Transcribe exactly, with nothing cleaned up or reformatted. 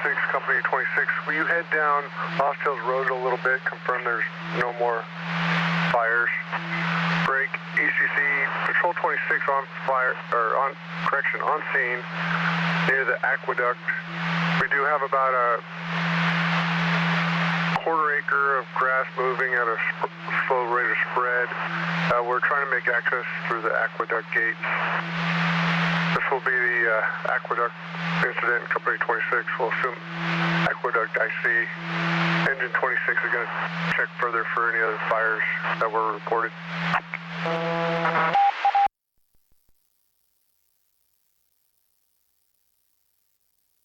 twenty-six, Company twenty-six, will you head down Lost Hills Road a little bit, confirm there's no more fires? Break, E C C, Patrol twenty-six on fire, or on, correction, on scene near the aqueduct. We do have about a quarter acre of grass moving at a sp slow rate of spread. Uh, we're trying to make access through the aqueduct gates. This will be the uh, aqueduct incident in Company twenty-six. We'll assume aqueduct I C. Engine twenty-six is going to check further for any other fires that were reported.